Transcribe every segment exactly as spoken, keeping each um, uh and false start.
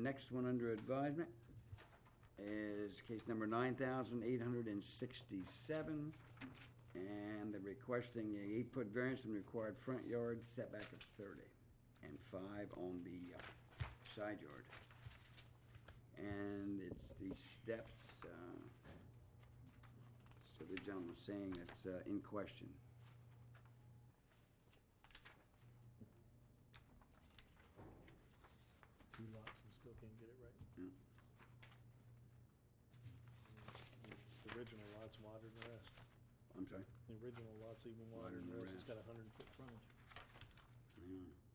next one under advisement is case number nine thousand eight hundred sixty-seven, and they're requesting a eight-foot variance from the required front yard setback of thirty, and five on the uh, side yard. And it's the steps, uh, so the gentleman's saying that's uh, in question. Two lots and still can't get it right. Yeah. The original lot's wider than the rest. I'm sorry? The original lot's even wider than the rest. It's got a hundred foot frontage. Hang on.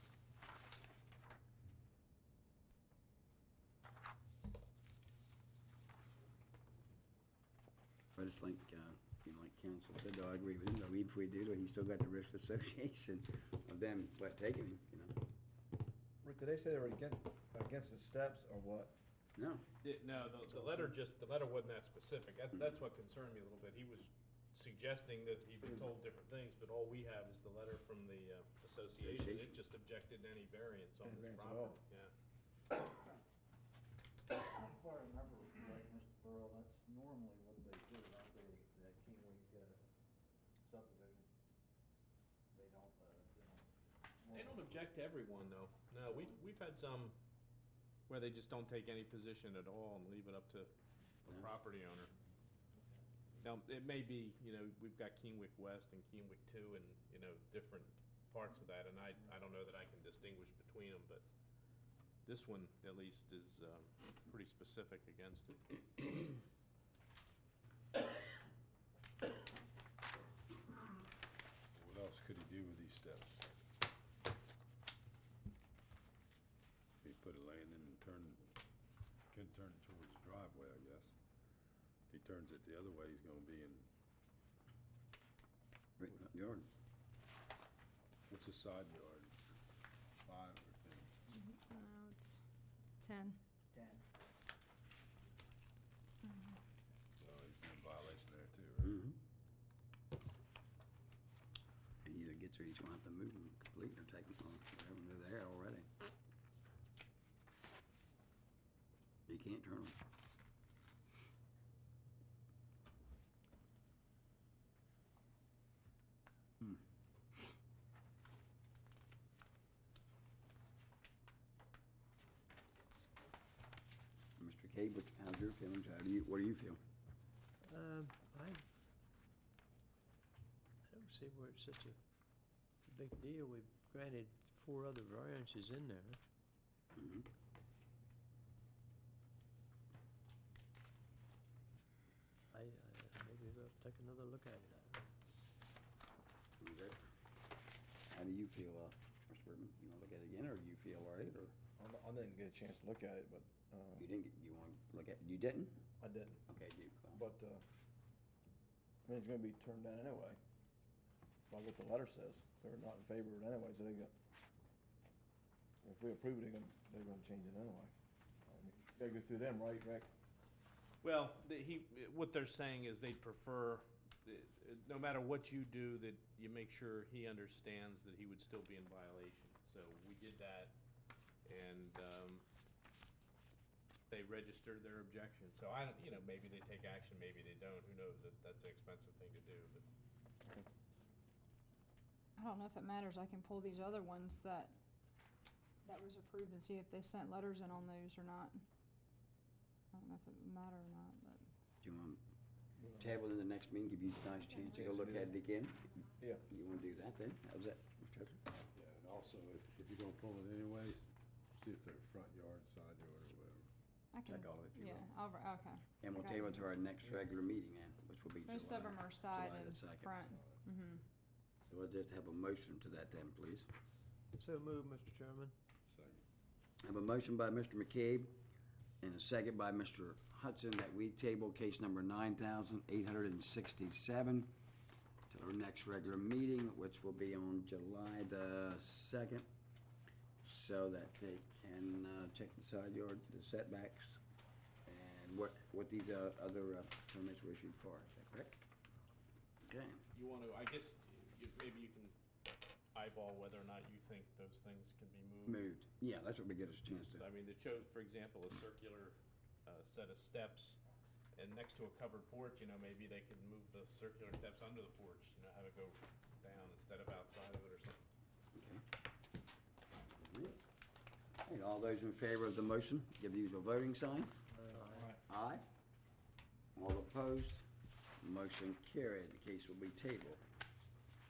But it's like, uh, you know, like council said, though, I agree with him, though, even if we do, though, he's still got the risk association of them, what, taking him, you know? Rick, did they say they were against, against the steps or what? No. It- No, the, the letter just, the letter wasn't that specific. That, that's what concerned me a little bit. He was suggesting that he'd been told different things, but all we have is the letter from the uh, association. Association. It just objected to any variance on Any this variance at all. property, yeah. If I remember right, Mister Burrow, that's normally what they do, don't they, that Kingway uh, subdivision. They don't, uh, they don't. They don't object to everyone, though. No, we, we've had some where they just don't take any position at all and leave it up to the Yeah. property owner. Now, it may be, you know, we've got Kingwick West and Kingwick Two and, you know, different parts of that, and I, I don't know that I can distinguish between them, but this one, at least, is um, pretty specific against it. What else could he do with these steps? He put a lane in and turn, could turn it towards the driveway, I guess. If he turns it the other way, he's gonna be in, Right in the yard. what's the side yard? Five or ten? No, it's ten. Ten. So he's in violation there too, right? Mm-hmm. He either gets or he's gonna have to move them completely or take them off, whatever, they're there already. You can't turn them. Hmm. Mister Cable, how's your feelings? How do you, what do you feel? Um, I, I don't see where it's such a big deal. We've granted four other variances in there. Mhm. I, I, maybe we'll take another look at it. Okay. How do you feel, uh, Mister Bergman? You wanna look at it again, or do you feel all right, or I'm- I didn't get a chance to look at it, but, uh, you didn't, get- you wanna look at, you didn't? I didn't. Okay, you, uh, But, uh, I mean, it's gonna be turned down anyway. By what the letter says. They're not in favor of it anyway, so they got, if we approve it, they're gonna, they're gonna change it anyway. I mean, Gotta go through them, right, Rick? Well, the- he, what they're saying is they'd prefer, uh, no matter what you do, that you make sure he understands that he would still be in violation. So we did that, and um, they registered their objection. So I don't, you know, maybe they take action, maybe they don't, who knows? That- That's an expensive thing to do, but. I don't know if it matters. I can pull these other ones that, that was approved and see if they sent letters in on those or not. I don't know if it would matter or not, but. do you want to table in the next meeting, give you guys a chance to go look at it again? Yeah. You wanna do that then? How's that, Mister Hudson? Yeah, and also, if, if you're gonna pull it anyways, see if they're front yard, side yard, or whatever. I can, Check all of it if you yeah, will. I'll, okay. And we'll Okay. table it to our next regular meeting, then, which will be July. Most of them are side July the and second. front. Mm-hmm. So we'll just have a motion to that then, please. So move, Mister Chairman. Second. I have a motion by Mister McCabe and a second by Mister Hudson that we table case number nine thousand eight hundred sixty-seven to our next regular meeting, which will be on July the second, so that they can uh, check the side yard, the setbacks, and what, what these uh, other uh, permits were issued for. Is that correct? Okay. You want to, I guess, you- maybe you can eyeball whether or not you think those things can be moved. Moved. Yeah, that's what we get us a chance to. I mean, it shows, for example, a circular, uh, set of steps, and next to a covered porch, you know, maybe they could move the circular steps under the porch, you know, have it go down instead of outside of it or something. Okay. All right, all those in favor of the motion, give the usual voting sign. Aye. All opposed? Motion carried. The case will be tabled.